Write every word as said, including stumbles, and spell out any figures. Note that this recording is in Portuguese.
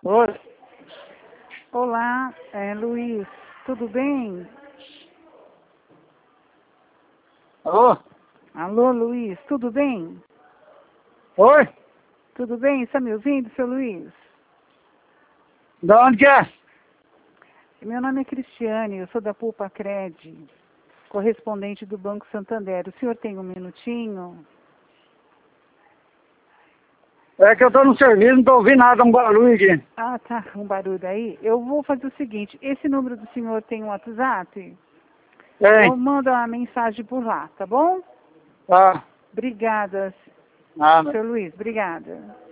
Oi. Olá, é, Luiz, tudo bem? Alô? Alô, Luiz, tudo bem? Oi? Tudo bem? Está me ouvindo, seu Luiz? Da onde que é? Meu nome é Cristiane, eu sou da Pulpa Cred, correspondente do Banco Santander. O senhor tem um minutinho? É que eu tô no serviço, não tô ouvindo nada, um barulho aqui. Ah, tá, um barulho aí. Eu vou fazer o seguinte, esse número do senhor tem um WhatsApp? Eu Tem. mando uma mensagem por lá, tá bom? Tá. Obrigada, Nada. seu Luiz, obrigada.